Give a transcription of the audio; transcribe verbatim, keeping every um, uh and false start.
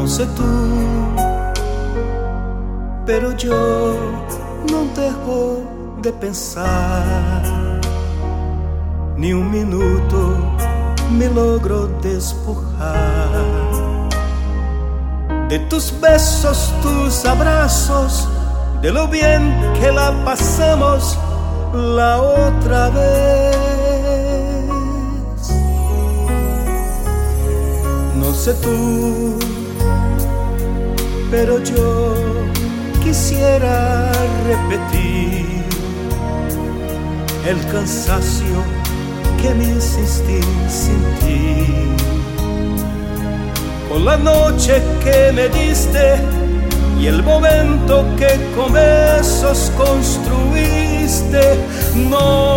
No sé tú, pero yo no dejo de pensar. Ni un minuto me logro despojar de tus besos, tus abrazos, de lo bien que la pasamos la otra vez. No sé tú, pero yo quisiera repetir el cansancio que me hiciste sentir, con la noche que me diste y el momento que con besos construiste. No